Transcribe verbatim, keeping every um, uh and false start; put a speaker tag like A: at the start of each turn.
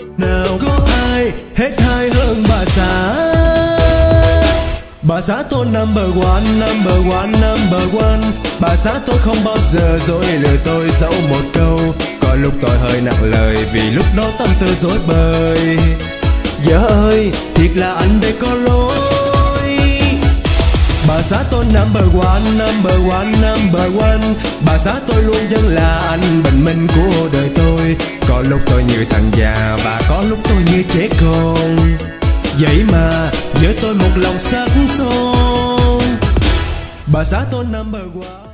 A: nào có ai hết hay hơn bà xã. Bà xã tôi number one, number one, number one. Bà xã tôi không bao giờ dối lừa tôi dẫu một câu. Có lúc tôi hơi nặng lời vì lúc đó tâm tư dối bời. Vợ ơi, thiệt là anh đây có lỗi. Bà xã tôi number one, number one, number one. Bà xã tôi luôn vẫn là anh bình minh của đời tôi. Có lúc tôi như thằng già và có lúc tôi như trẻ con. Vậy mà nhớ tôi một lòng sắc son. Bà xã tôi number one.